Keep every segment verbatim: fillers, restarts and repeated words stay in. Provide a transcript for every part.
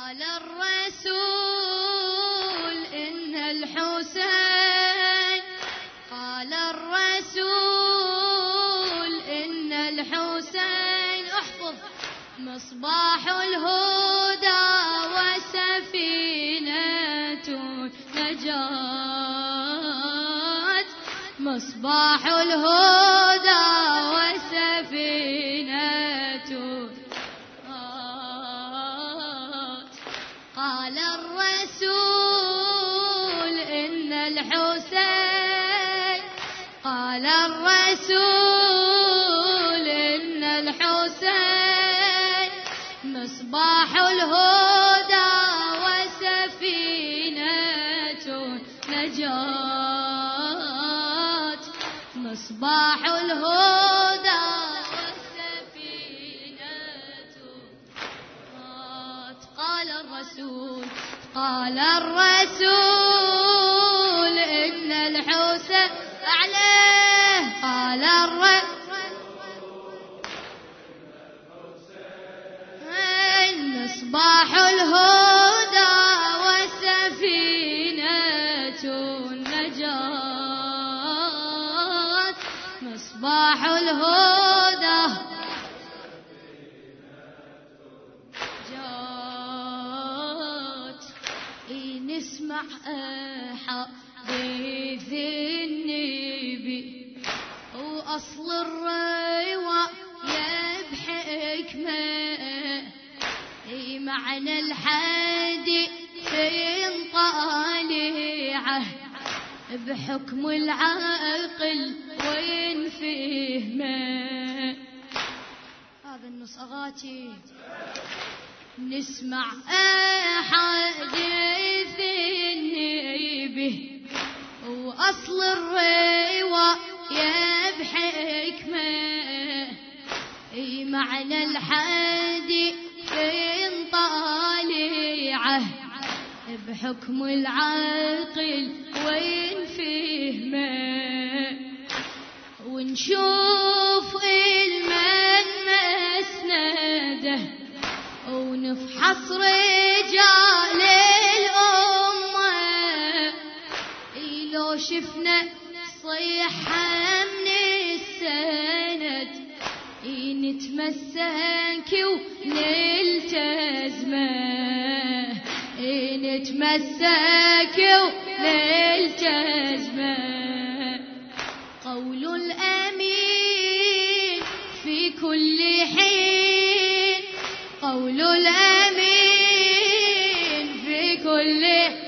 قال الرسول إن الحسين قال الرسول إن الحسين احفظ مصباح الهدى وسفينة نجاة مصباح الهدى وسفينة نجاة قال الرسول إن الحسين قال الرسول إن الحسين مصباح الهدى وسفينة نجاة مصباح الهدى وسفينة نجاة قال الرسول قال الرسول إن الحسين عليه قال الرسول مصباح الهدى وسفينة النجاة مصباح الهدى جات نسمع حديث النبي وأصل الرواية بحكمة معنى الحديث طالعه بحكم العقل وين فهمه هذا النص أغاتي نسمع حديث النبي وأصل الرواية بحكمة معنى الحديث طالعه بحكم العقل وين فهمه ونشوف المن مسنده ونفحص رجال الأمة لو شفنا صيحة من السند نتمسك ونلتزمه نتمسك ونلتزمه قول الأمين في كل حين قول الأمين في كل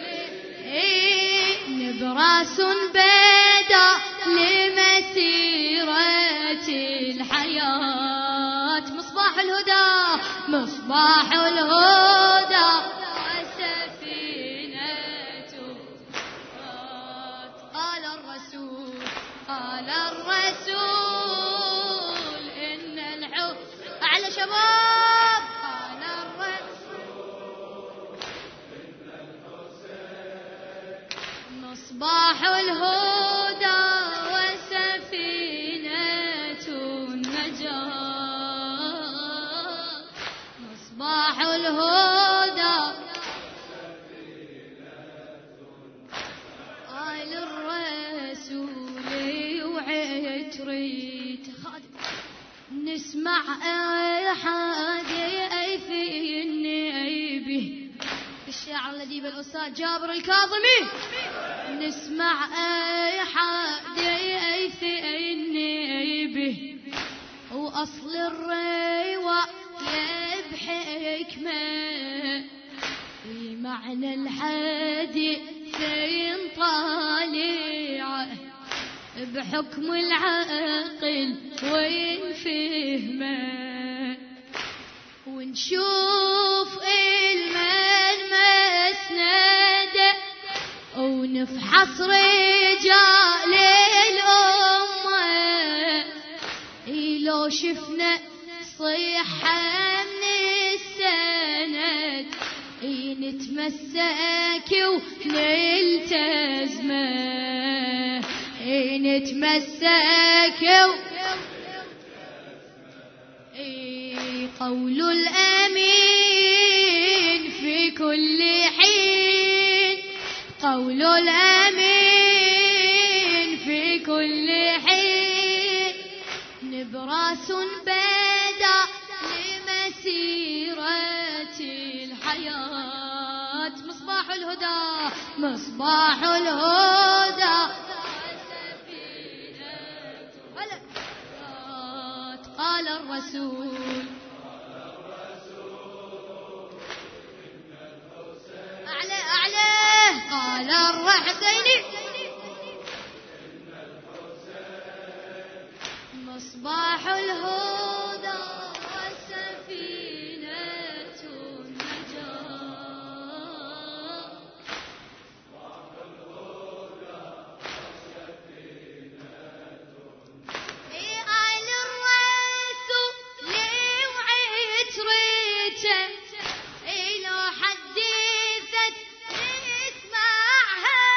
حين نبراس بدا لمسيرة الحياة مصباح الهدى مصباح الهدى وسفينة قال الرسول قال الرسول إن الحب أعلى شباب قال الرسول إن الحسين مصباح الهدى وسفينة النجاة مصباح الهدى قال الرسول وعتريت نسمع أحد في النبي الشاعر الأديب الأستاذ جابر الكاظمي نسمع أحد في النبي وأصل الرواية بحكمة معنى الحديث طالعه بحكم العقل وين فهمه ونشوف المن مسنده ونفحص رجال الأمة لو شفنا صيحة من السند نتمسك ونلتزمه نتمسك قول الأمين في قول الأمين في كل حين، نبراس بدا لمسيرة الحياة. مصباح الهدى مصباح الهدى قال الرسول. أعلى أعلى قال الرحسين مصباح الهدى وسفينة النجاة. إيه آل الرسول وعيت ريته، إيه لو حدثت اسمعها،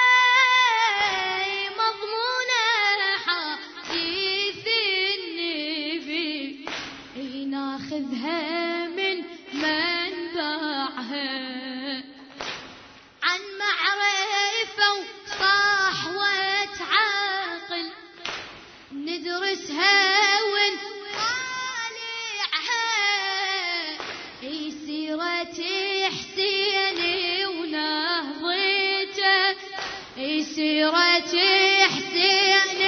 مضمونة حديث النبي، إيه ناخذها من منبعها، عن معرفة وصحوة عقل، ندرسها ونطالعها، اي سيرة حسين ونهضته، اي سيرة حسين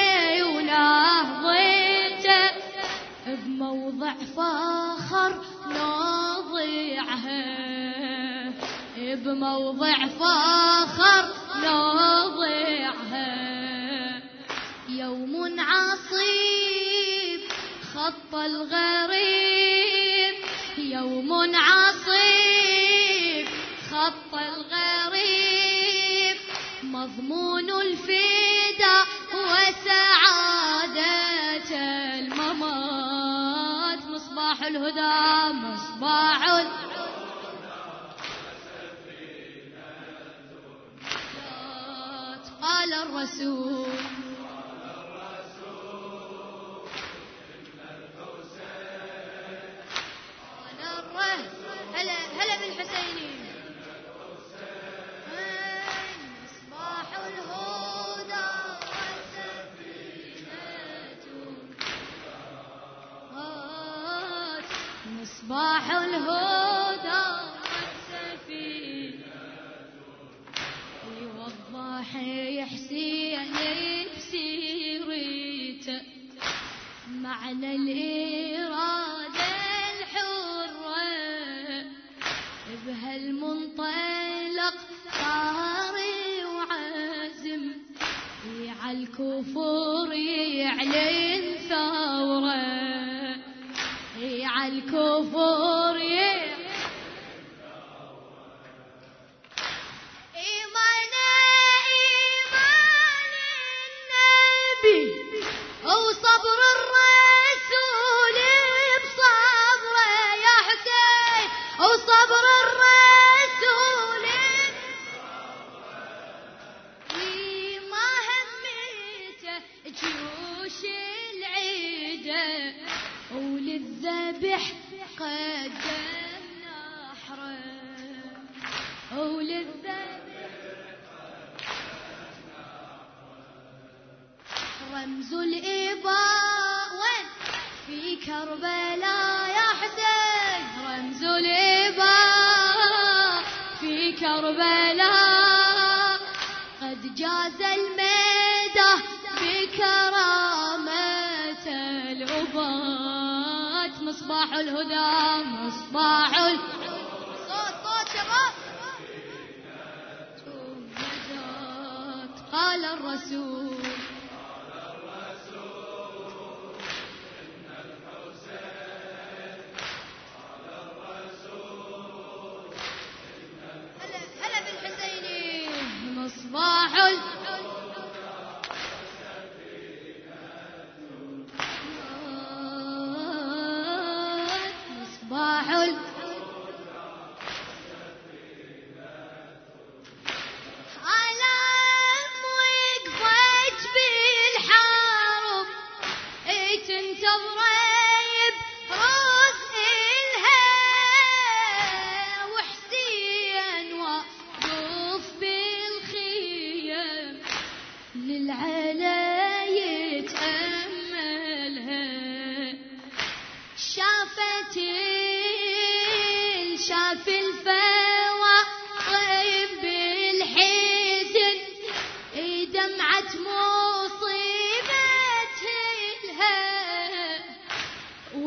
ونهضته، بموضع فاخر ناضعها، بموضع فاخر ناضعها. يوم عصيب خط الغريب، يوم عصيب خط الغريب، مضمون الفدا وسعادة الممات. مصباح الهدى مصباح الهدى قال الرسول. هلا هلا بالحسيني. مصباح الهدى وسفينة، مصباح الهدى والسفينة، يوضح حسين بسيرته معنى الإرادة بهالمنطلق طاري وعازم، عالكفر يعلن ثورة، عالكفر يعلن إيمانا إيمان النبي وصبر الرسول بصبره يا حسين، وصبر الرسول ما همته جيوش العيدة، وللذبح قدم نحره، وللذبح رمز الإباء وين في كربلاء يا حسين، رمز الإباء في كربلاء، قد جاز الميدة بكرامة الأبات. مصباح الهدى مصباح الهدى صوت صوت شباب قال الرسول. مصباح مصباح على وقفة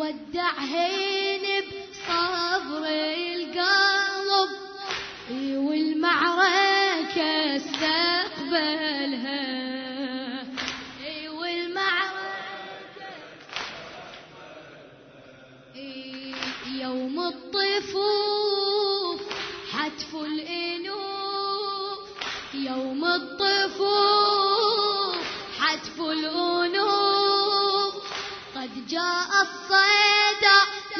ودعهن بصبر القلب والمعركة استقبلها والمعركة يوم الطفوف حتف الأنوف يوم الطفوف حتف الأنوف قد جاء الصدى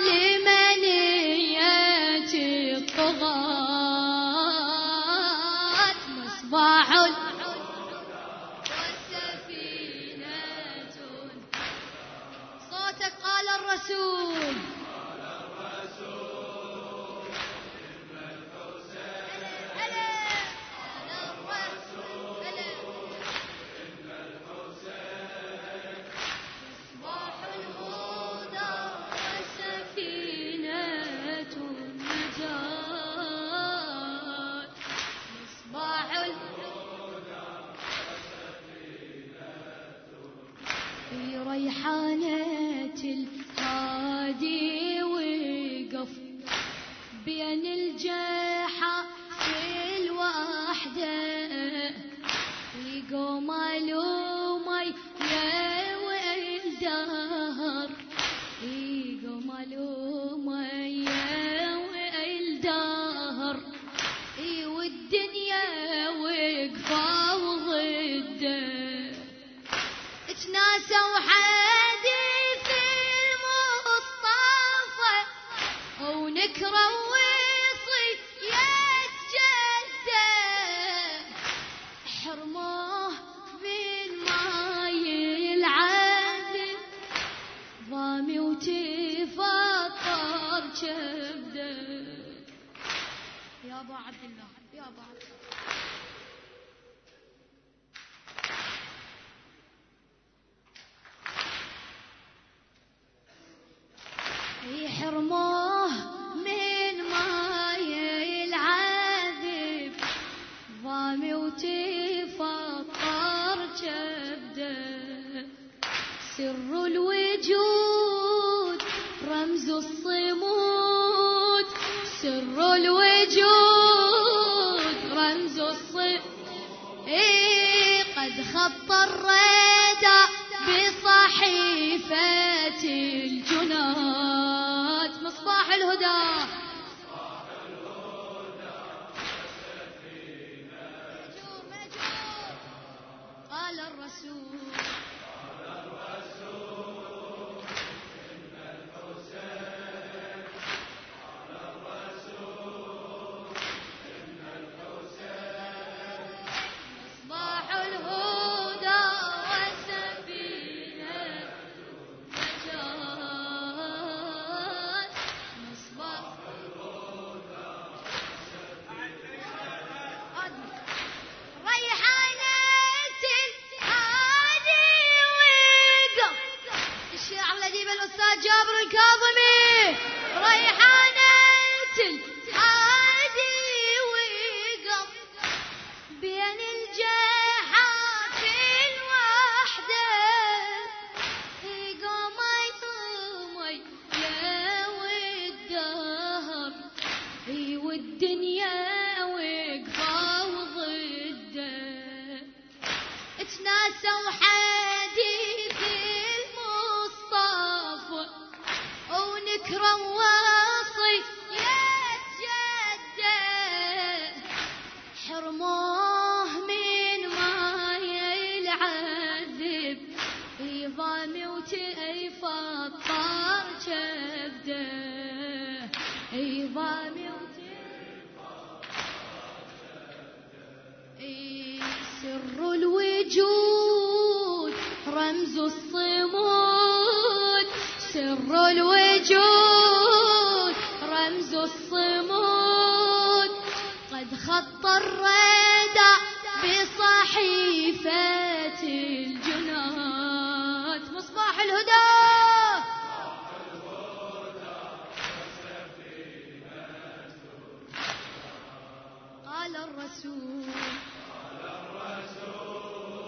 لمنية الطغاة مصباح وسفينة صوتك قال الرسول ريحانة الهادي وقف بين الجحا الوحدة يقوم لومي يا والدهر يقوم لومي يا والدهر والدنيا وقفة وضده تناسوا حديث المصطفى ونكروا وصية جده حرموه بالماي العذب ضامي وتفطر جبده يا ابو عبد الله يا ابو عبد الله يحرموه من ماي العذب ضامي وتفطر جبده سر الوجود رمز الصمود سر الوجود رمز الصمود إيه قد خط الردى بصحيفة الجنات مصباح الهدى قال الرسول جابر الكاظمي ريحانة الهادي وقف بين الجحات الوحدة يقوم يطومي يا والدهر والدنيا وقفة وضده تناسوا حديث ونكرم وصية جده حرموه من ماي العذب ضامي وتفطر جبده ضامي سر الوجود رمز الصمود سر الوجود رمز الصمود قد خط الردى بصحيفة الجنات مصباح الهدى قال الرسول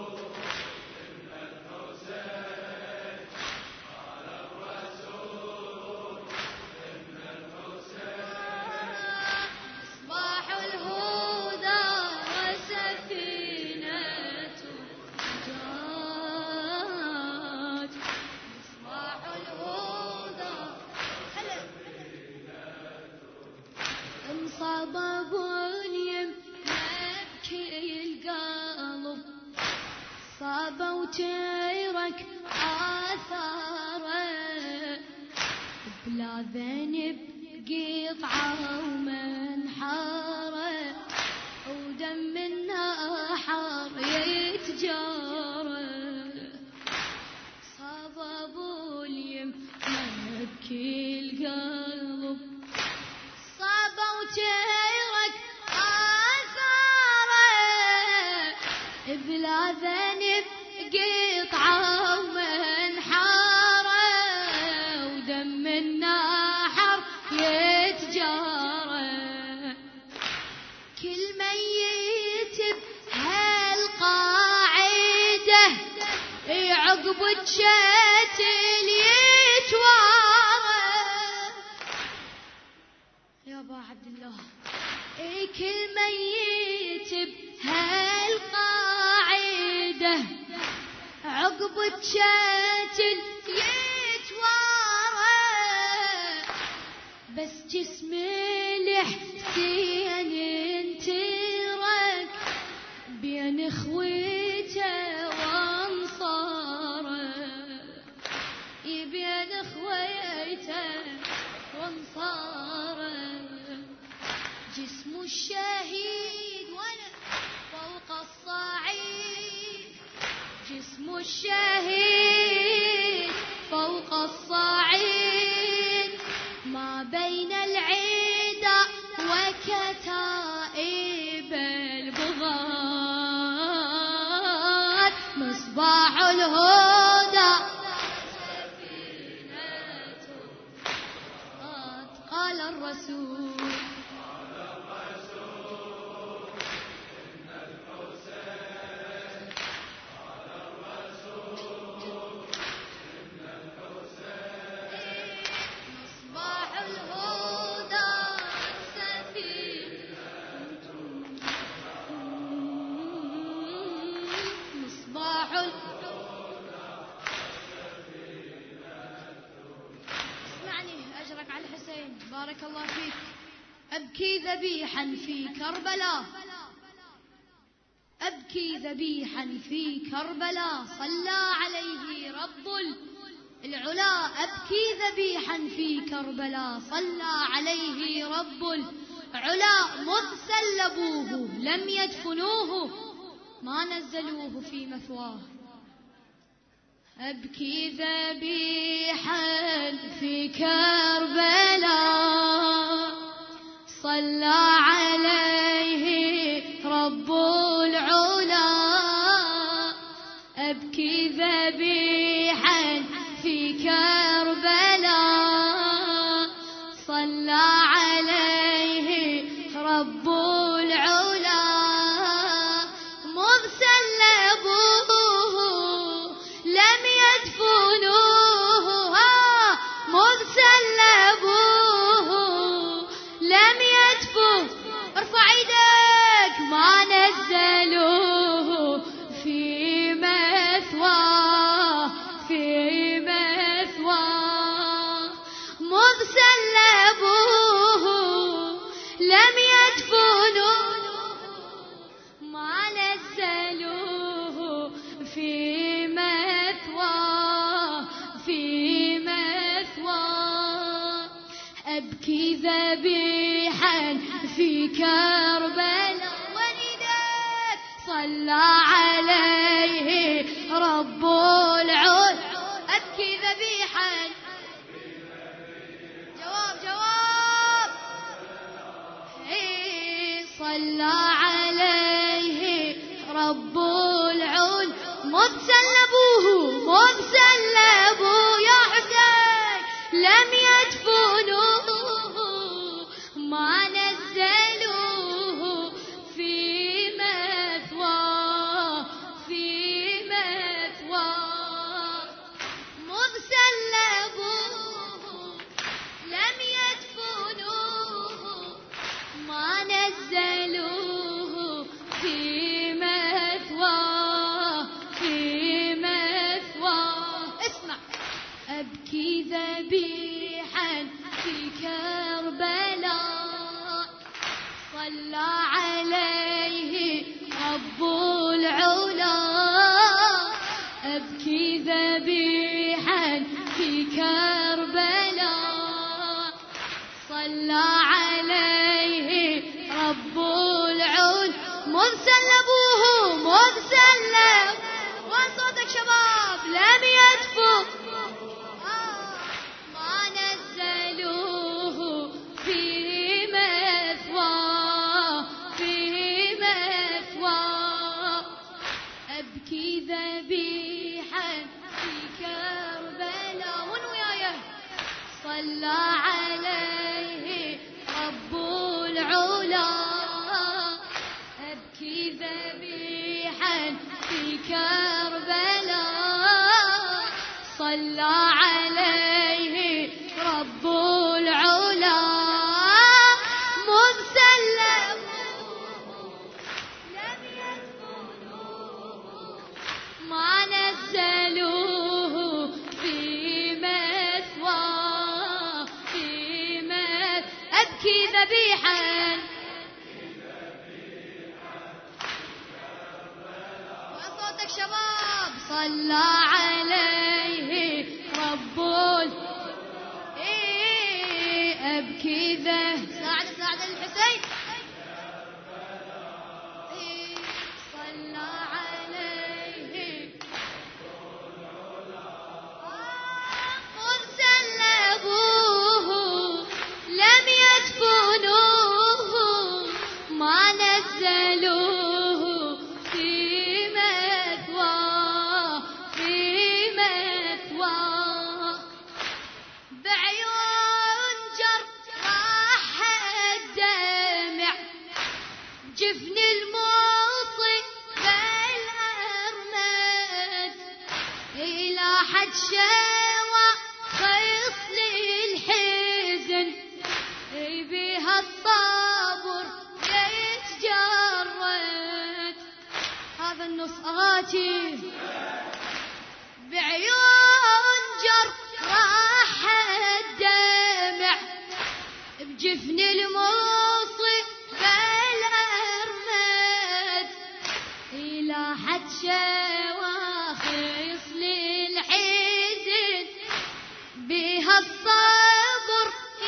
إن الحسين صبب اليم يبكي القلب صاب وترك آثاره بلا ذنب قطعة ومنحاره ودم النحر يتجاره صبب اليم يبكي القلب صاب وترك آثاره بلا ذنب قطعة ومنحاره ودم النحر يتجاره كل ميت بهالقاعدة عقب الشتل يتوارى يا ابا عبد الله كل ميت بهالقاعدة عقب الشتل يتوارى بس جسم الحسين انترك بين اخوته وانصاره بين اخوته وانصاره جسم الشهيد وانا فوق الصعيد جسم الشهيد فوق الصعيد ما بين العدا وكتائب البغاة مصباح الهدى قال الرسول بارك الله فيك أبكي ذبيحا في كربلاء أبكي ذبيحا في كربلاء صلى عليه رب العلا أبكي ذبيحا في كربلاء صلى عليه رب العلا مذ سلبوه لم يدفنوه ما نزلوه في مثواه أبكي ذبيحا في كربلاء صلى عليه رب العلا أبكي ذبيحا في كربلاء صلى عليه رب العلا مذ سلبوه لم يدفنوه مذ سلبوه لم يدفن ارفع ايدك ما نزلوه في مثواه في مثواه مذ سلبوه لم يدفنوه ما نزلوه في مثواه في مثواه أبكي ذبيحا في كربلاء وليدك صلى عليه رب العلا أبكي ذبيحا جواب جواب صلى عليه رب العلا مذ سلبوه مذ سلبوه يا حسين لم يدفنوه ما نزلوه في مثواه في مثواه مذ سلبوه لم يدفنوه ما نزلوه في مثواه في مثواه اسمع أبكي ذبيحا في كربلاء صلى عليه رب العلا أبكي ذبيحا في كربلاء صلى عليه رب العلا مذ سلبوه مذ سلب وصوتك شباب لم يدفوا ما نزلوه في مثواه في مثواه أبكي ذبيحا في كربلاء ونويايه صلى عليه رب العلا أبكي ذبيحا في كربلاء صلى عليه رب العلا مذ سلموه لم يدفنوه ما نزلوه في مثواه في مثواه أبكي ذبيحا وصوتك شباب صلى عليه رب إيه أبكي ذا ساعد ساعد الحسين إيه صلى عليه قل سلبوه لم يدفنوه ما نزلوه في مثواه في مثواه بعيون جرح الدمع جفن الموصي بالأرمد إلى حد شوى خيص للحزن بها الصبر يتجرد هذا النص أغاتي بعيون جرح الدمع بجفن الموصي بالأرمد إلى حد شواخص للحزن بها الصبر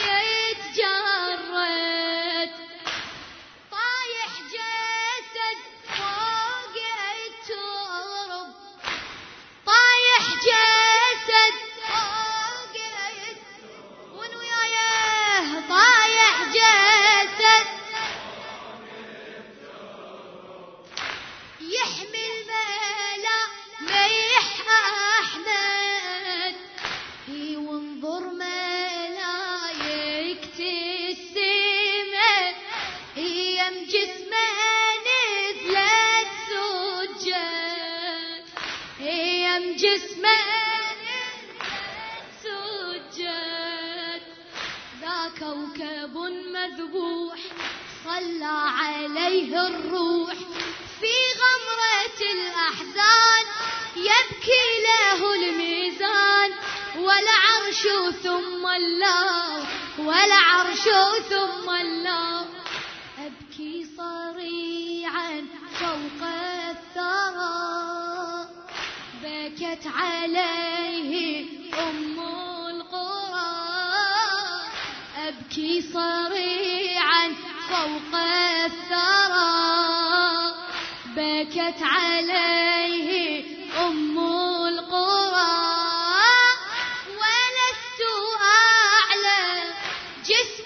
يتجرد طايح جسد فوق الترب طايح جسد فوق الترب ونويايه طايح جسد يحمي الملا ميح أحمد وانظر ملايك السماء يم جسمه نزلت سجاد يم جسمه نزلت سجاد ذا كوكب مذبوح صلى عليه الروح في غمرة الأحزان يبكي له الميزان والعرش ثم الله والعرش ثم الله أبكي صريعا فوق الثرى بكت عليه أم القرى أبكي صريعا فوق الثرى بكت عليه أم القرى ولست أعلم جسم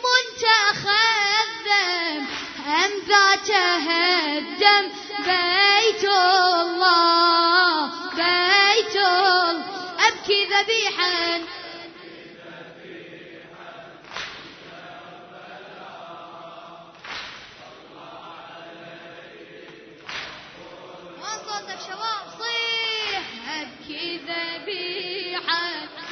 تخذم أم ذات هدم بيت الله بيت الله أبكي ذبيحا وصوتك شباب صيح أبكي ذبيحا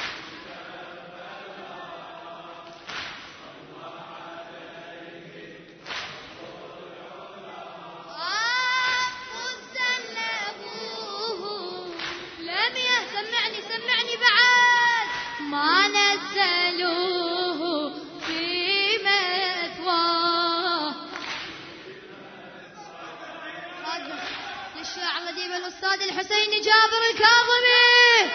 سمعني سمعني بعد ما نزلوه في مثواه الشاعر الأديب الأستاذ الحسين جابر الكاظمي.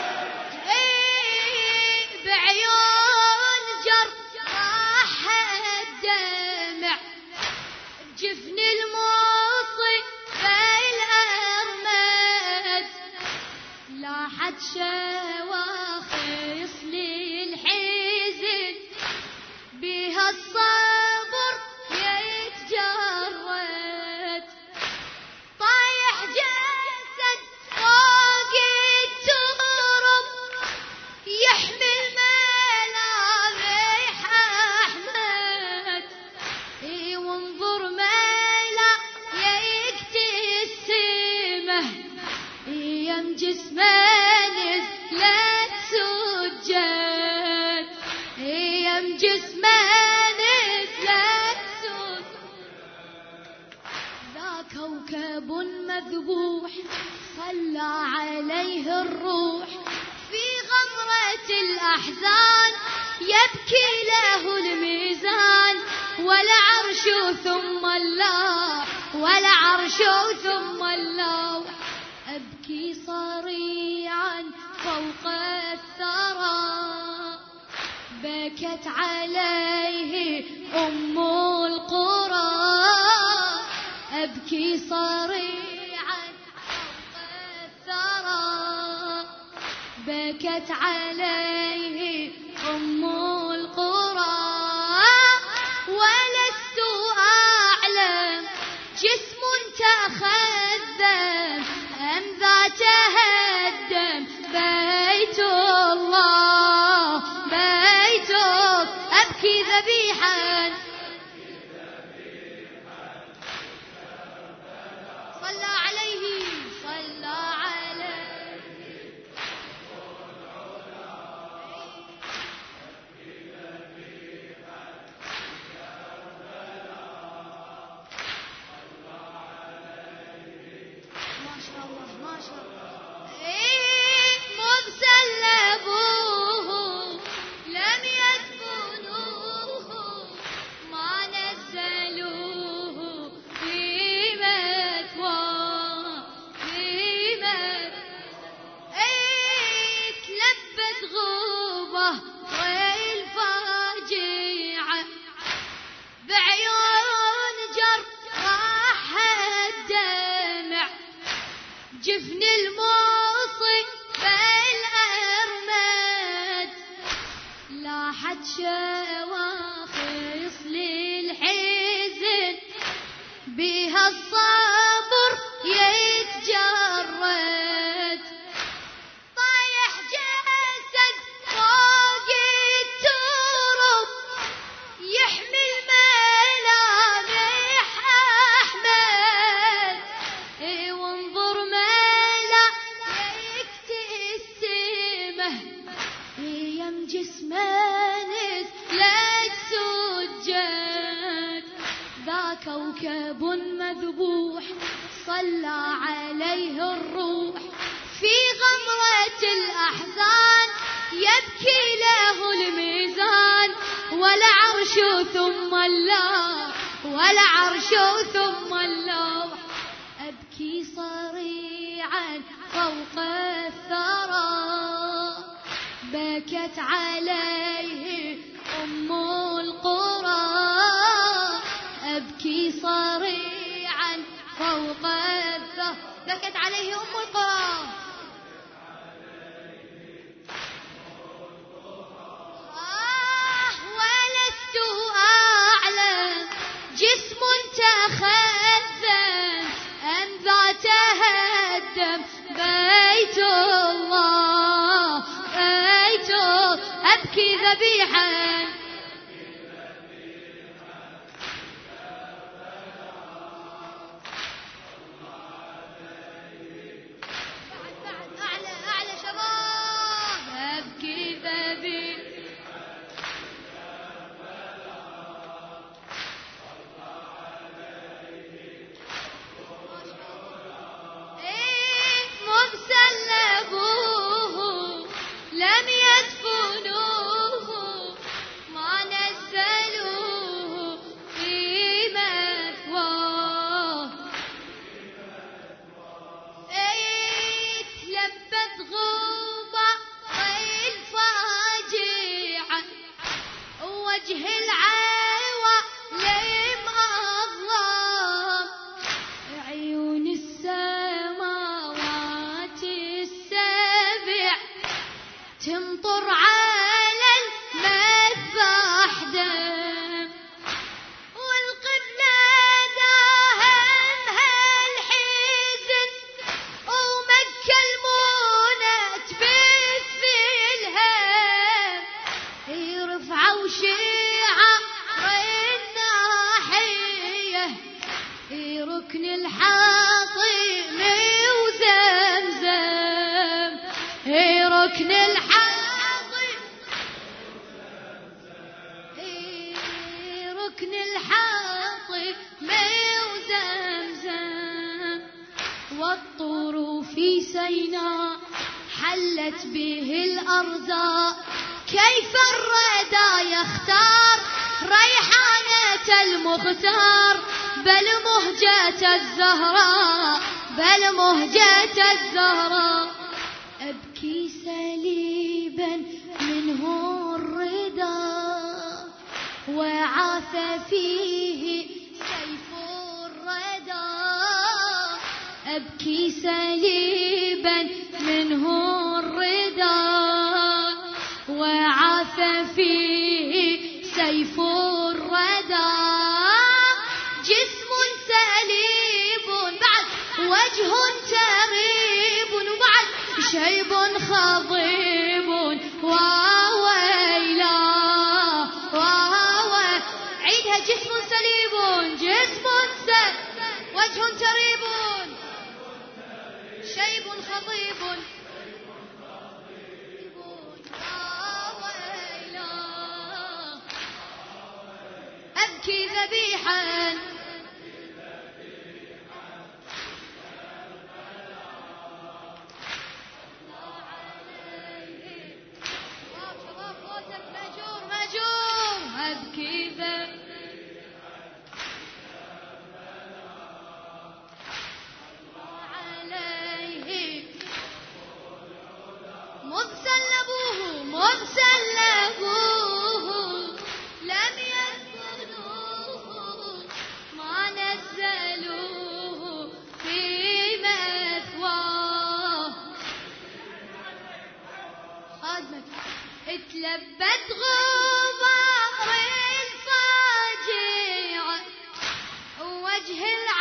إيه بعيون جراح الدمع بجفن الموصي بالأرمد لاحت شواخص للحزن بها الصبر يتجرد طايح جسد فوق الترب يحمل ملامح أحمد. اي وانظر ملا يكتسمه يم جسمه نزلت سجد يم جسمه نزلت سجد. ذا كوكب مذبوح صلى عليه الروح في غمرة الأحزان يبكي له الميزان والعرش ثم الله والعرش ثم الله. أبكي صريعا فوق الثرى بكت عليه أم القرى. أبكي صريعا فوق الثرى بكت عليه أم القرى. ولست أعلم جسم تخذم أم ذا تهدم بيت الله بيته. أبكي ذبيحا صلى عليه صلى عليه. ما شاء الله ما شاء الله. إيه مذ سلبوه لم يدفنوه ما نزلوه في مثواه في مثواه. إيه تلبت غوبه والفاجعه بعيون جراح الدمع جفن الموصي بالأرمد لاحت شواخص للحزن بها الصبر يتجرد طايح جسد فوق الترب يحمل ملامح أحمد. إي وانظر ملا يكتسمه يم جسمه نزلت سجد. ذا كوكب مذبوح صلى عليه الروح في غمرة الأحزان يبكي له الميزان والعرش ثم الله والعرش ثم الله. أبكي صريعا فوق الثرى بكت عليه أم القرى. أبكي صريعا فوق الثرى بكت عليه أم القرى. آه ولست أعلم جسم تخذم أم ذا تهدم بيت الله بيته. أبكي ذبيحا أعلى أعلى شباب. أبكي ذبيحا سلبوه لم يدفنوه ما ركن الحاطم وزمزم، اي ركن الحاطم، اي ركن الحاطم وزمزم. والطور في سيناء حلت به الأرزاق، كيف الردى يختار ريحانة المختار، بل مهجة الزهراء، بل مهجة الزهراء. أبكي سليبا منه الردى، وعاث فيه سيف الردى. أبكي سليبا منه الردى، وعاث فيه سيف الردى. جسم سليب بعد وجه تريب، وبعد شيب خضيب وويلا وويلا. عيدها. جسم سليب، جسم سليب، وجه تريب، شيب خضيب وويلا. أبكي ذبيحا أبكي عليه مذ سلبوه مذ سلبوه لم يسكنوه، ما نزلوه في مثواه. خادمك اتلبت غبار الفاجعة، وجه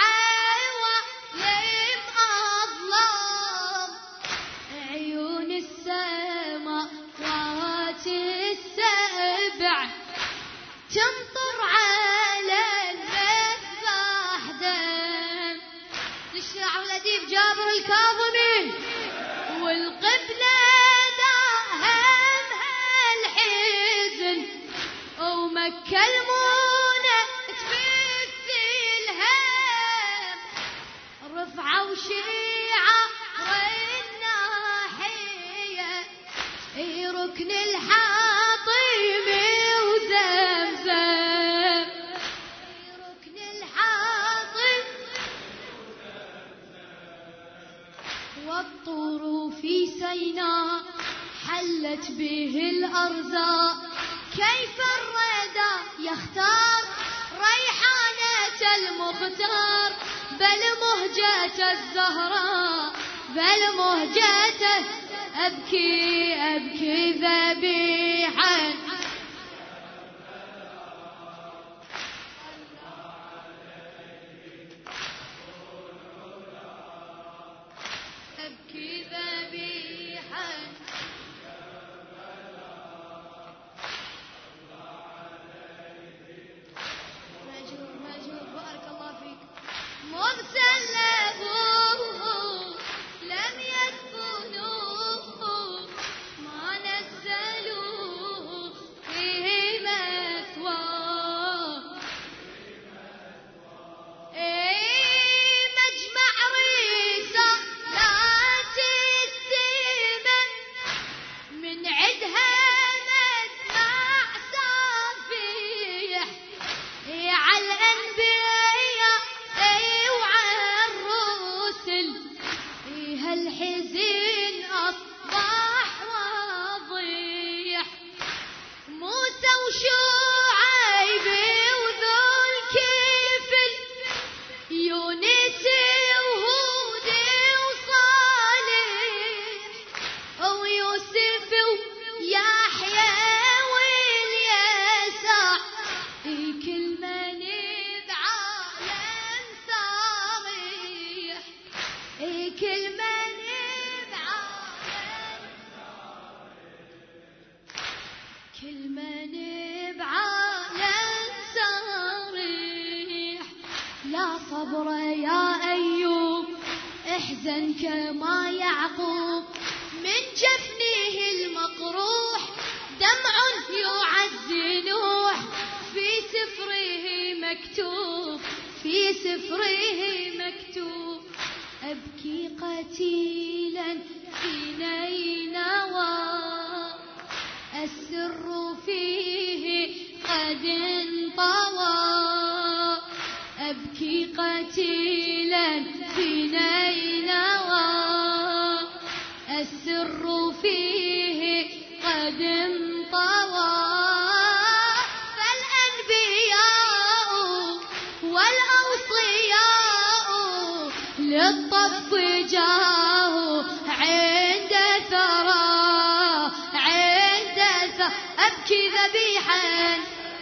العوالم أظلام، عيون السماوات السبع تمطر على المذبح دم. للشاعر الأديب جابر الكاظمي، والقبلة ومكة المونة تبث الهم، رفعة وشيعة والناحية، ركن الحاطم وزمزم، ركن الحاطم. والطور في سيناء حلت به الأرزاق، كيف الردى يختار ريحانة المختار، بل مهجة الزهراء، بل مهجة. أبكي أبكي ذبيحا أبكي ذبيحا مذ سلبوه لم يسكنوه، ما نزلوه لا صبر يا أيوب احزن كما يعقوب، من جفنه المقروح دمع يعز نوح، في سفره مكتوب في سفره مكتوب. أبكي قتيلا في نينوى، السر فيه قد انطوى. أبكي قتيلا في نينوى، السر فيه قد انطوى. فالأنبياء والأوصياء للطف جاءوا عند ثرى عند ثرى. أبكي ذبيحا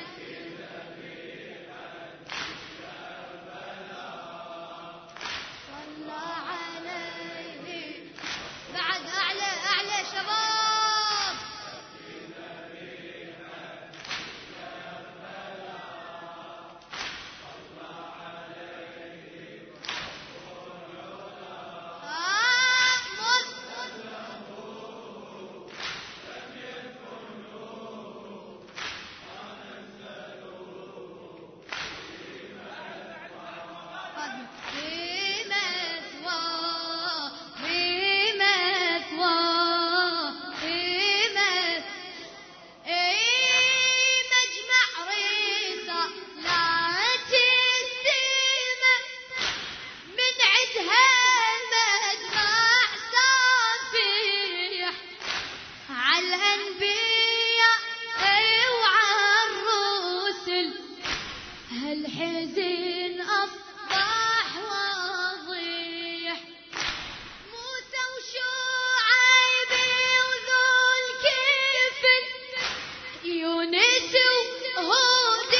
الحزن أصبح واضح. موسى وشعيب وذو الكفل، يونس وهود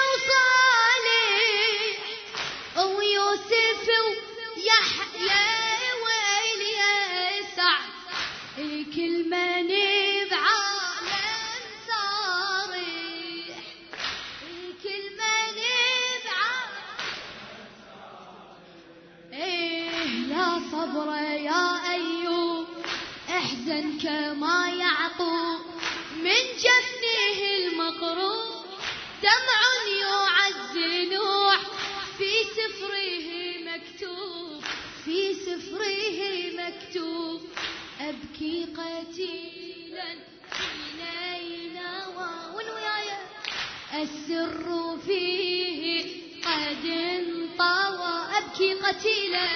وصالح، ويوسف ويحيى واليسع، كل من بعالم صارح، كل من لا صبر يا أيوب احزن كما يعقوب، من جفنه المقروح دمع يعز نوح، في سفره مكتوب في سفره مكتوب. أبكي قتيلا في نينوى والويايا، السر فيه قد انطوى. أبكي قتيلا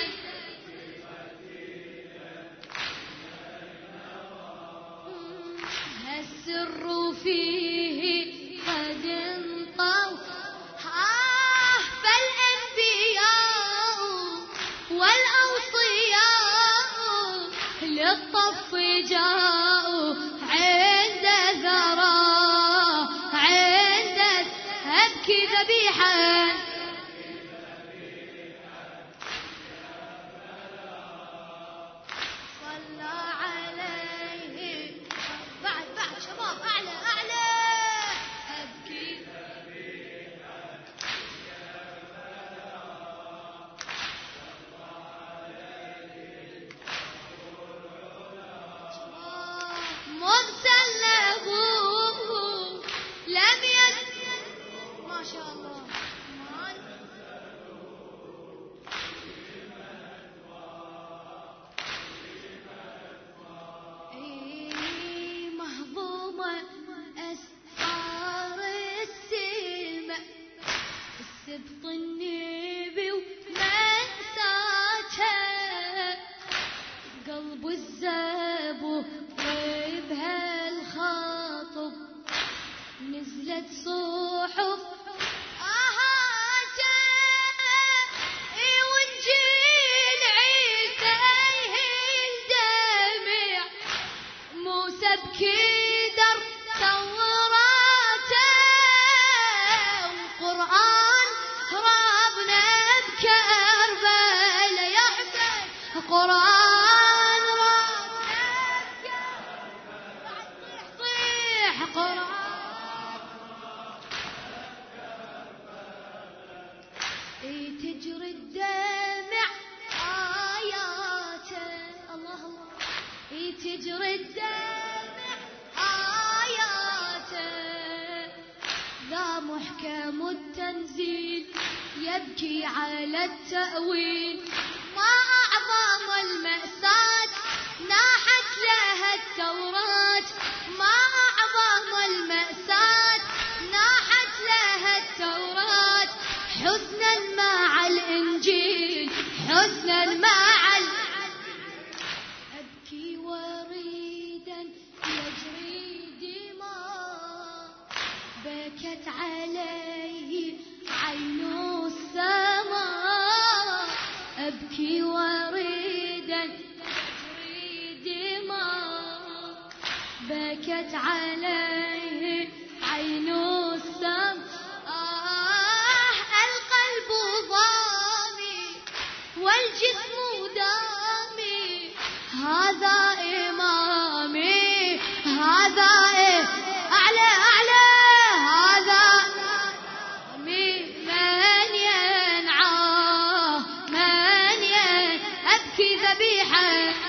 السر فيه قد انطوى. آه فالأنبياء والأوصياء للطف جاءوا عند ثرى عند. أبكي ذبيحا سبط النبي ومنساته، قلب الزبو بهالخاطب، نزلت صحف آهاته، وانجيل عيسى الدمع، موسى بكدر توراته، وقرآن ربنا بكربلاء يا حسين، قرآن ربنا بكربلاء، صيح قرآن تجري الدمع آياته الله الله تجري الدمع آياته ذا محكم التنزيل يبكي على التأويل ما أعظم المأساة ناحت لها التوراة ما أعظم المأساة ناحت لها التوراة حزنا مع الإنجيل حزنا مع ال... أبكي وريدا يجري دماء بكت عليه عين السماء أبكي وريدا يجري دماء بكت عليه عين السماء آه القلب ضامي والجسم دامي هذا إمامي هذا إيه أعلى أعلى هذا من ينعاه من ين أبكي ذبيحة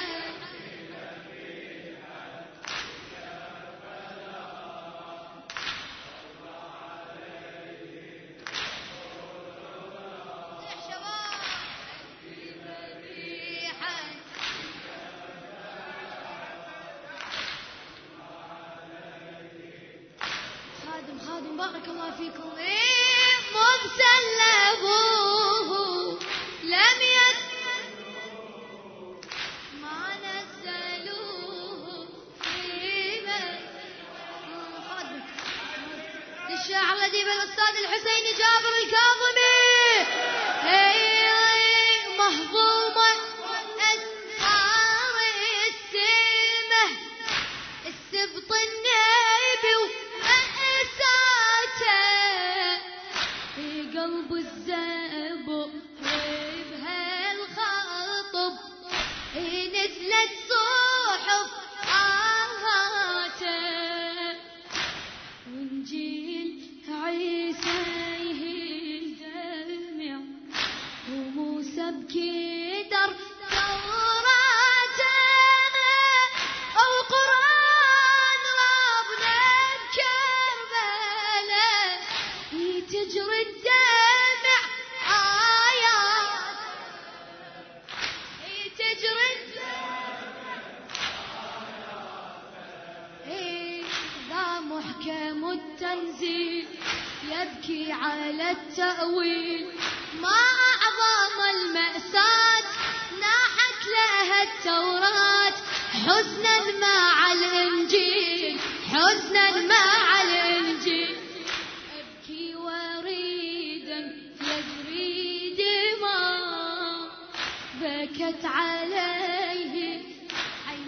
خادم خادم بارك الله فيكم إيه مبسلبوه لم يس ما نزلوه في خادم للشاعر الأديب الأستاذ الحسين جابر الكاظمي مهضومة أسفار السمة السبط النيبي في قلب الزبو بهالخطب نزلت صحف آهاته وانجيل عيسى الجامع وموسى بكدر توراته والقرآن ربنا بكربلاء تجري الدمع آيات تجري الدمع ذا محكم التنزيل يبكي على التأويل ما أعظم المأساة ناحت لها التوراة حزنا مع الإنجيل حزنا مع الإنجيل أبكي وريدا يجري دماء بكت عليه عين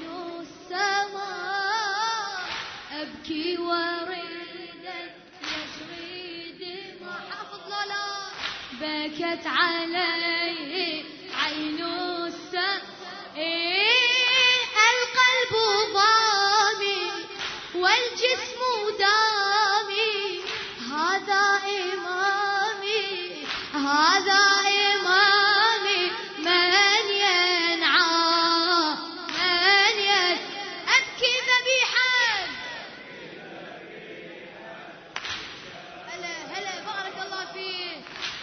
السماء أبكي وريدا يجري دماء حافظ لالا بكت عليه عين السماء القلب ضامي والجسم دامي هذا إمامي هذا إمامي من ينعاه من ين أبكي ذبيحة هلا هلا بارك الله فيك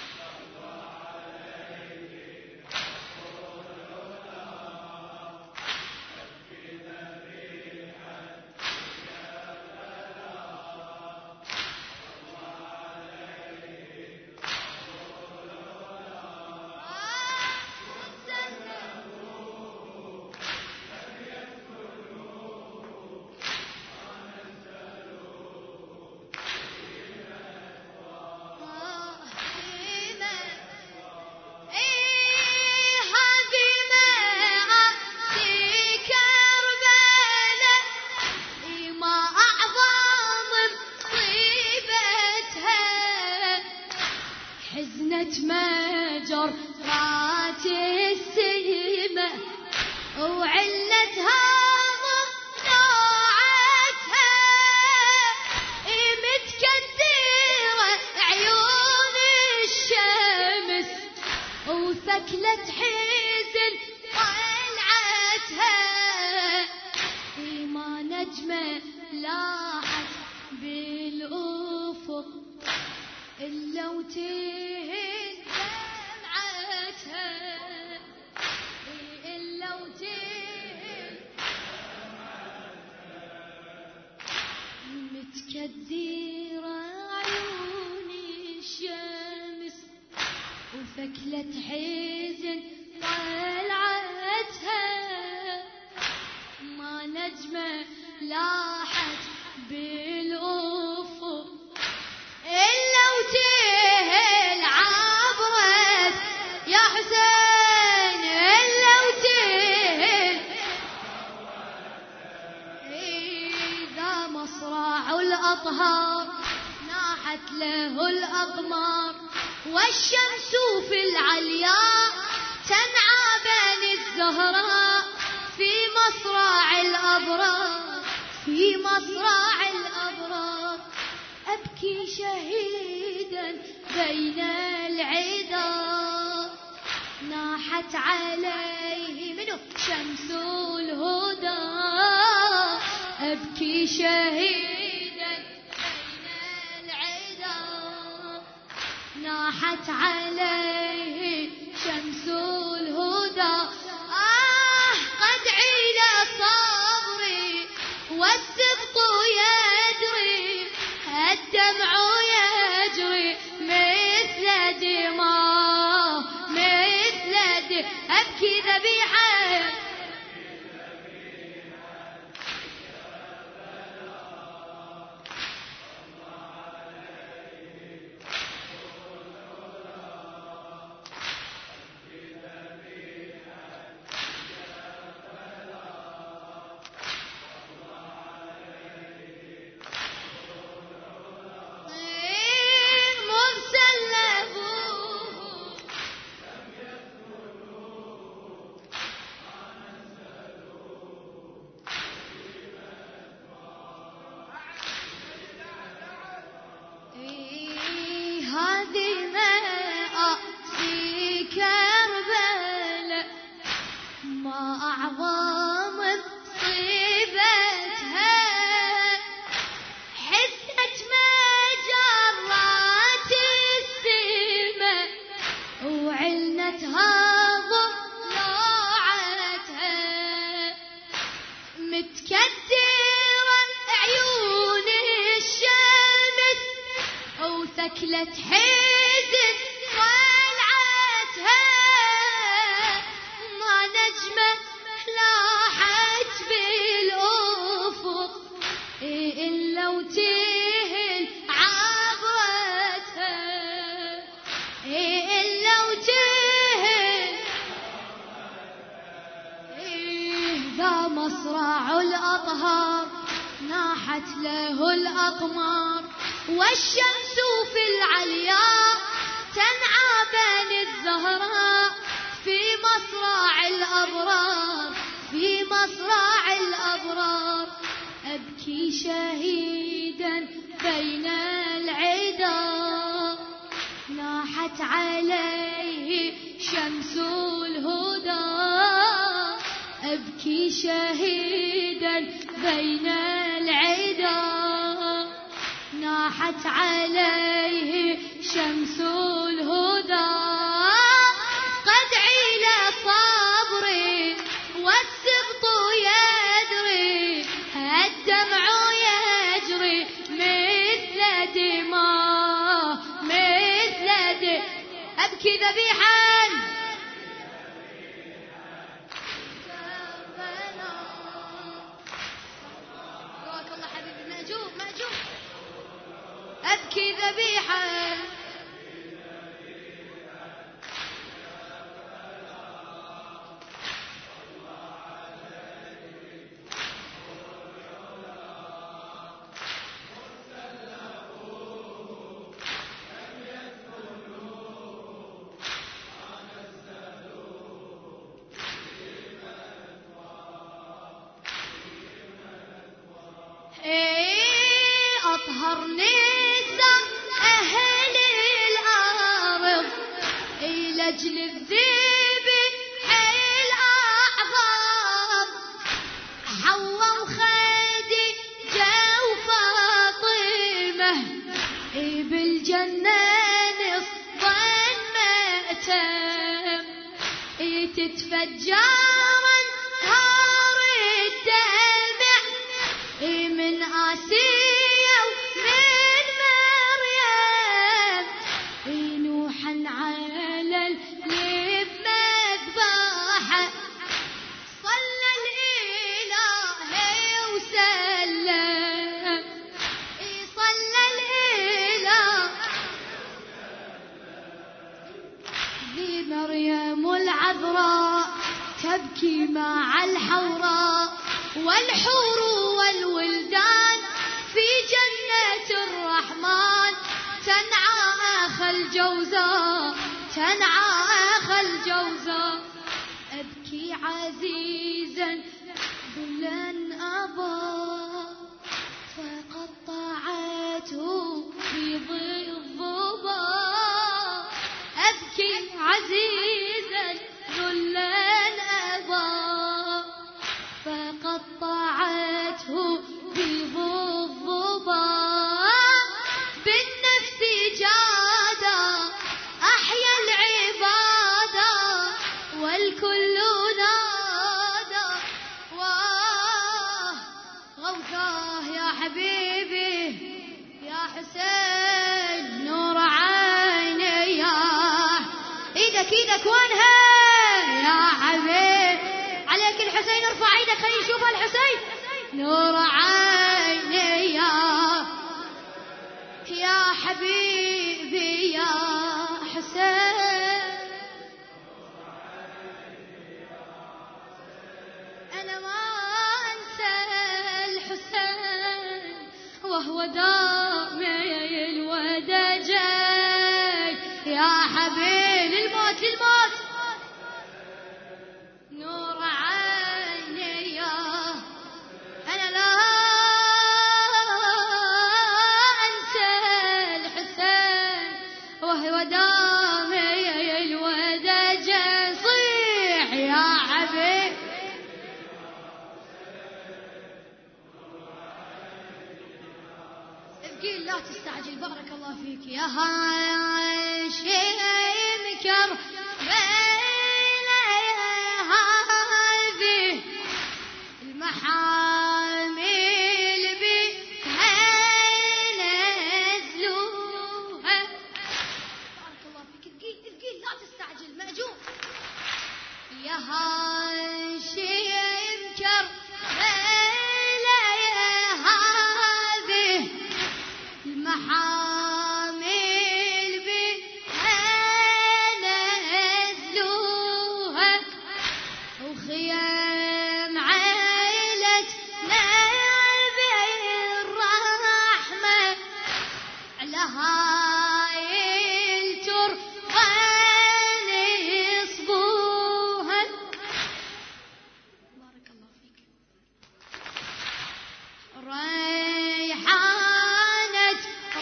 مجرات السيمة وعلتها مقطوعتها متكدرة عيون الشمس وثكلة حزن طلعتها، ما نجمة لاحت بالأفق إلا وتهز دمعتها، إلا وتهز متكدرة عيوني الشمس وثكلة حزن طلعتها، ما نجمة لاحت بالأفق إلا وتهل عبرت يا حسين، إلا وتهل إذا مصراع الأطهار ناحت له الأقمار، والشمس في العلياء تنعى بين الزهراء، في مصراع الأبرار في مصراع الأبرار، أبكي شهيدا بين العدا، ناحت عليه منو شمس الهدى، أبكي شهيدا بين العدا، ناحت عليه شمس الهدى، آه قد عيل صبري والسبط يدري، الدمع يجري مثل دماء مثل دماء، أبكي ذبيحة أعظم مصيبتها، حست مجرات السماء وعلنتها ضلوعتها، متكدرة عيون الشمس وثكلة حزن طلعتها، ما نجمة لاحت بالأفق إلا وتهل عبرتها، إلا وتهل ذا مصراع الأطهار ناحت له الأقمار، والشمس في العلياء تنعى بين الزهراء، في مصراع الأبرار في مصراع الأبرار، أبكي شهيدا بين العدا، ناحت عليه شمس الهدى، أبكي شهيدا بين العدا، ناحت عليه شمس الهدى، قد عيل صبري والسبط يدري، الدمع يجري مثل دماء مثل دماء، أبكي ذبيحا بارك الله حبيبي مأجور مأجور، أبكي ذبيحا لأجل الذبح الأعظم حوا وخديجة وفاطمة بالجنة نصف المأتم تتفجر انهار الدمع من آسيا ومن مريم نوحا على اللب مذبحه صلى الإله وسلم صلى الإله لمريم العذراء تبكي مع الحوراء والحور والولدان في جنة الرحمن تنعى أخ الجوزاء تنعى أخ الجوزاء أبكي عزيزا ذلا أبا فقطعته في الظبا أبكي عزيزا ذلا أبا فقطعته في الظبا بالنفس جادا أحيا العبادة والكل نادى واه غوثاه يا حبيبي يا حسين نور عيني يا ايدك ايدك وانها يا حبيبي عليك الحسين ارفع ايدك خلينا نشوف الحسين نور عيني يا يا حبيبي يا حسين انا ما انسى الحسين وهو دامي الودجاج يا حبيبي للموت للموت نور عيني يا أنا لا أنسى الحسين وهو دامي الودج صيح يا حبيب ابكي لا تستعجل بارك الله فيك يا هاشم كربلاء المحامل بها نزلوها بارك الله فيك ابقي ابقي لا تستعجل مأجور يا هاشم كربلاء هذه المحامل بها نزلوها وخيام هاي التربان يصبوها بارك الله فيك ريحانة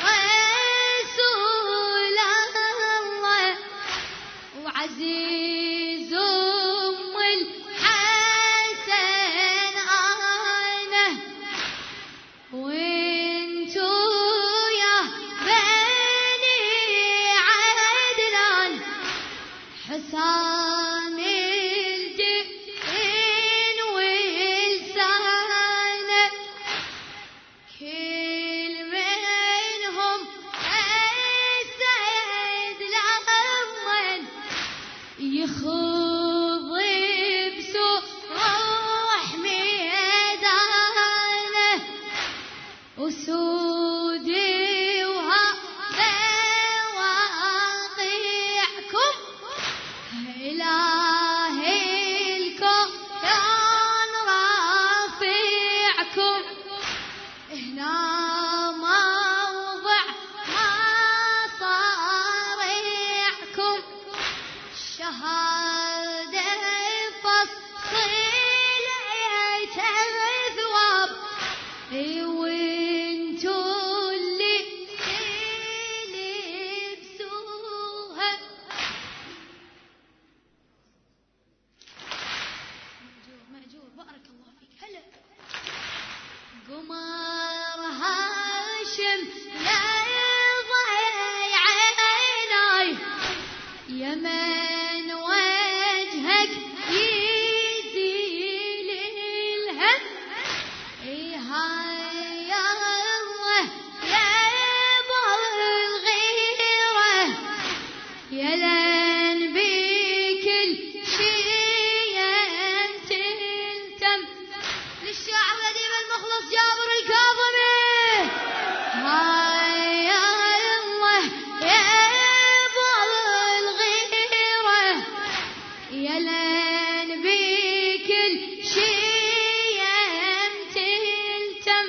رسول الله وعزيز أم الحسن أنا وانتو حسام الدين والسنة كل منهم السيد الأول يخوض بسروح ميدانه وسودي وهذا واقعكم إلهي الكون رافعكم هنا موضع مصارعكم الشهادة فصل ثواب وانتو اللي تلبسوها هاشم يا ضيع عيناي يا من وجهك يزيل الهم يا الله يا ابو الغيره يا لين بكل شي انت تلتم للشاعر الأديب المخلص جابر الكاظمي هاي يا الله يا ابو الغيره يا لين بكل شي انت تلتم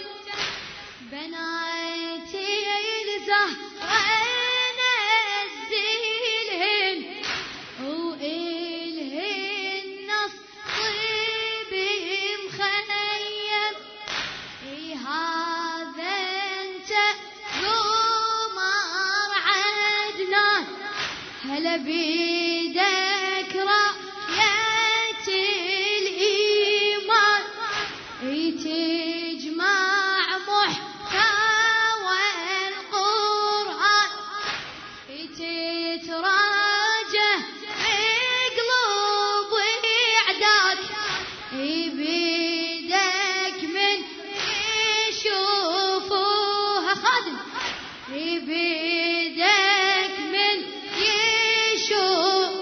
بناتي الزهره نزلهن وإلهن نص طيب مخيم هذا انت قمر عدنان هلا بيدك راية الإيمان تجمع محتوى القرآن تتراجع بقلوب إعداد بيدك من يشوفوها خادم بيدك من يشوف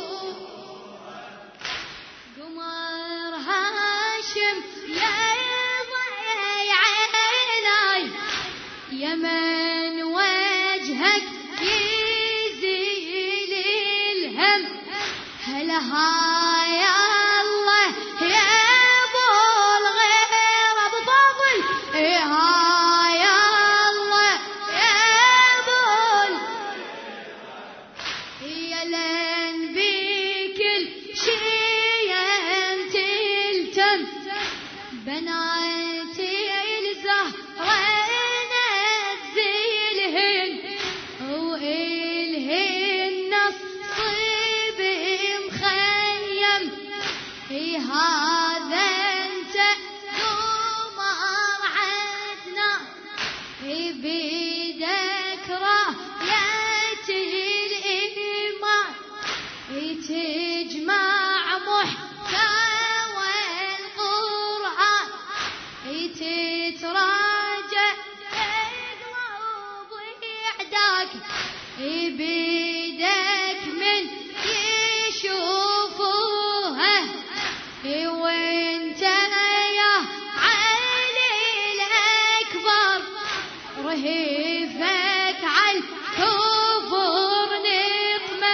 قمر هاشم يا ضيع عيناي يا من وجهك يزيل الهم هلا هاي الله يا ابو الغير ابو فاضل هاي الله يا ابو يا لين بكل شي انت تلتم بناتي الزهره نزلهن وإلهن نص طيب مخيم هذا انت قمر عدنا بيدك راية الإيمان تجمع محتوى القرآن تتراجع بقلوب إعداك بيدك من يشوفوها وانت يا علي الأكبر رهيفك على الكفر نقمة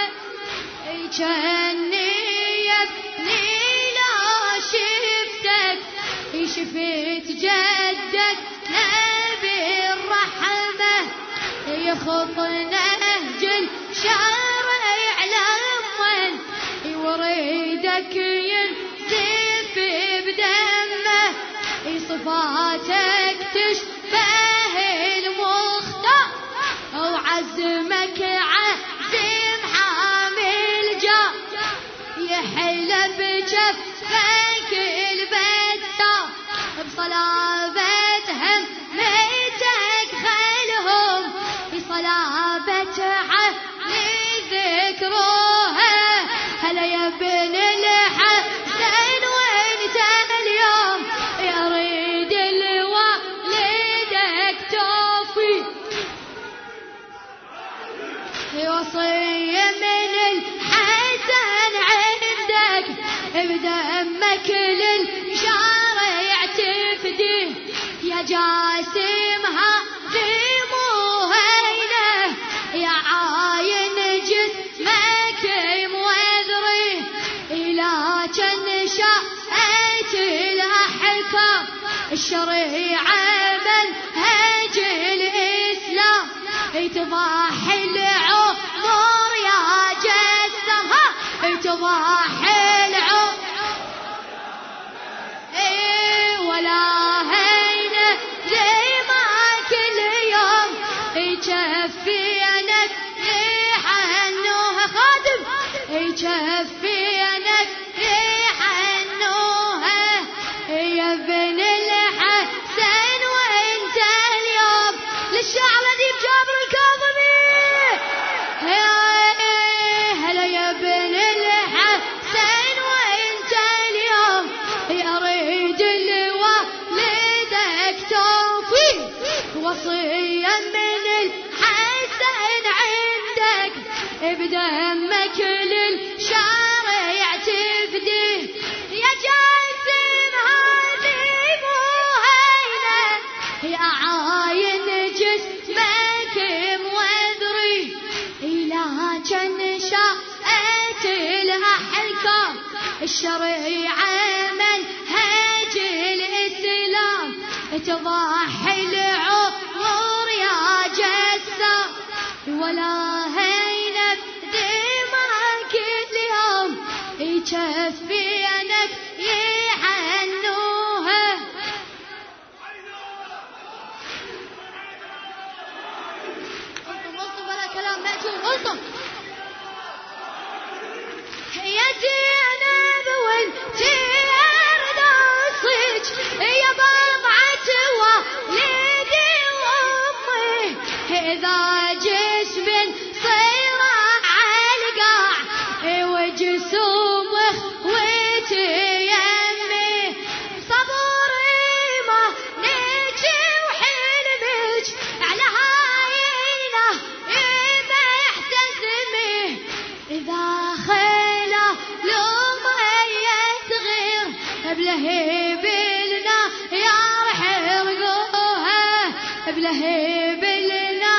جني يبني لا شفتك شفت جدك نبي الرحمة يخط نهج الشرع لمن وريدك ينزف بدمه صفاتك تشبه المختار وعزمك عزم حامل جار يحلى بجفك البتار بصلابة همتك خلهم بصلابة عقلي ذكروها هلا يا ابن الحسن وانت اليوم يريد الوالدك توفي وصية من الحسن عندك بدمك للشارع تفديه يا جاسم هاجم وهينه يا عاين جسمك موذري إلى كان شاءت الأحكام الشريعة منهج الإسلام تضحي العمر يا جسم ها تضحي العمر اي ولا هينه زي ما كل يوم يكفينك ريحنوها خادم يكفينك ريحنوها يا ابن الحسن وانت اليوم للشعر دي بدمك للشارع تفديه يا جاسم هذه مو هينة يا عاين جسمك موذري لكن شاءت الأحكام الشريعة منهج الإسلام تضحي العمر يا جسام ولا هينة بدمك اليوم يكفينك يحنوها قلتم قلتم بلا كلام مأجور قلتم يا زينب وانتي ارض صج يا بضعة والدي وامي اذا جسم صير عالقاع وجسوم اخوتي يمي صبري ما نجي وحلمك على هاينا ما يحتزمي اذا خيله لومية غير بلهيبلنا يا رح يرقوها بلهيبلنا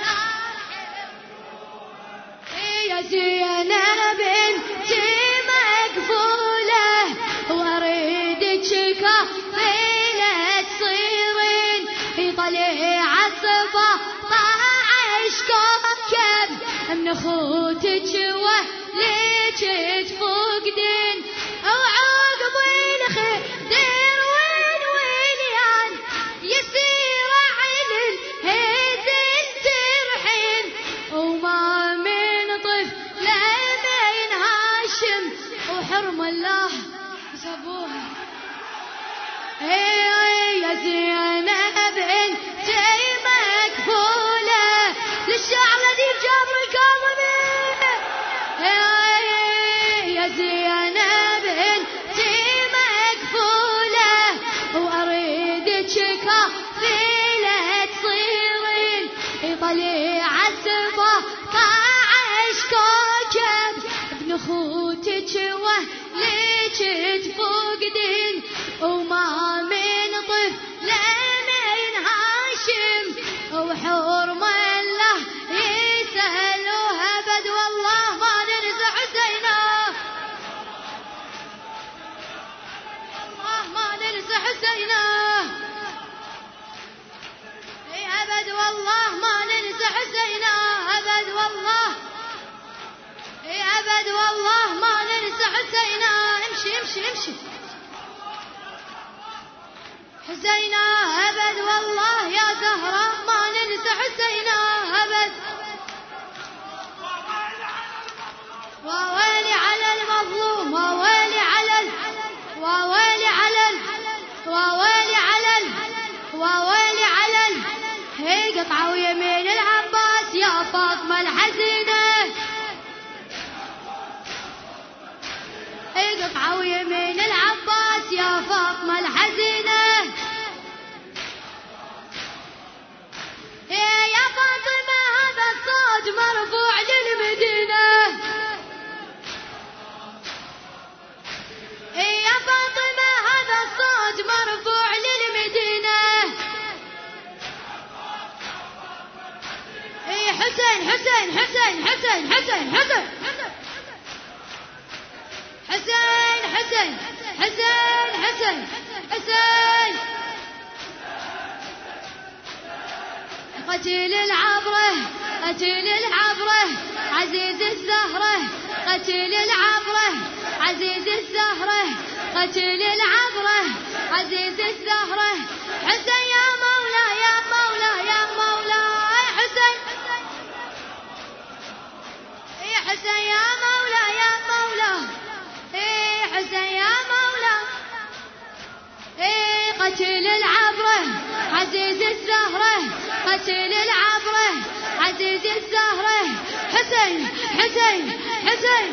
يا زينب انتي مقفولة واريدك كفيلة تصيرين طلع سبعطعش كوكب من اخوتك وليك تفقدين وعقب الخدر وين ويليان يسير عن الهزل ترحين وما من طفل من هاشم وحرم الله سبوها يا زينب انتي مكفولة للشعر لذيذ جابر الكاظمي يا زينب انتي مكفولة واريدك كفيلة تصيرين طلع سبعطعش كوكب ابن اخوتك وليك تفقدين وما من طفل من هاشم وحرم الله يسألوها ابد والله ما ننسى حسينا والله ما ننسى حسينا ابد والله ما ننسى حسينا ابد والله ابد والله ما ننسى حسينا امشي امشي امشي حسينا أبد والله يا زهرة ما ننسى حسينا أبد وويلي على المظلوم وويلي على ال... وويلي على ال... وويلي على ال... وويلي على ال... هي قطعوا يمين العباس يا فاطمة الحزينة هي قطعوا يمين العباس يا فاطمة الحزينة يا فاطمة هذا الصوت مرفوع للمدينة يا فاطمة هذا الصوت مرفوع للمدينة حسين حسين حسين حسين حسين حسين حسين حسين حسين حسين حسين قتيل العبرة قتيل العبرة عزيز الزهرة قتيل العبرة عزيز الزهرة قتيل العبرة عزيز الزهرة حسين يا مولا يا مولا يا مولا حسين يا حسين يا مولا يا مولا حسين يا مولا قتيل العبرة عزيز الزهرة قتيل العبرة عزيز الزهرة حسين حسين حسين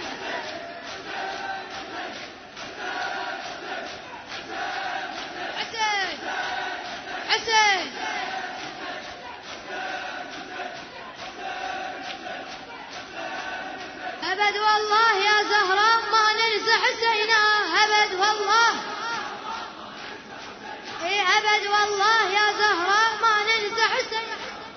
حسين حسين أبد والله يا زهراء ما ننسى حسين،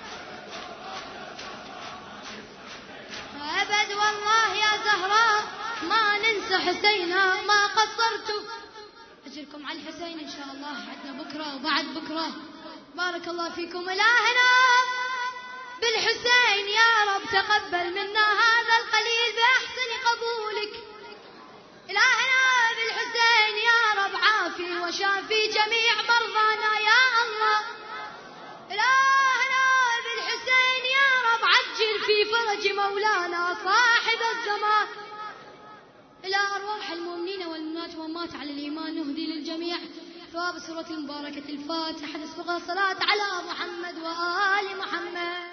أبد والله يا زهراء ما ننسى حسينا ما قصرتوا. أجركم على الحسين إن شاء الله، عندنا بكرة وبعد بكرة. بارك الله فيكم. إلهنا بالحسين يا رب تقبل منا هذا القليل بأحسن قبولك. إلهنا بالحسين يا رب عافي وشافي جميع مرضانا يا الله. إلهنا بالحسين يا رب عجل في فرج مولانا صاحب الزمان. إلى أرواح المؤمنين والمؤمنات ومات على الإيمان نهدي للجميع ثواب السورة المباركة الفاتحة. نسبق الصلاة على محمد وآل محمد.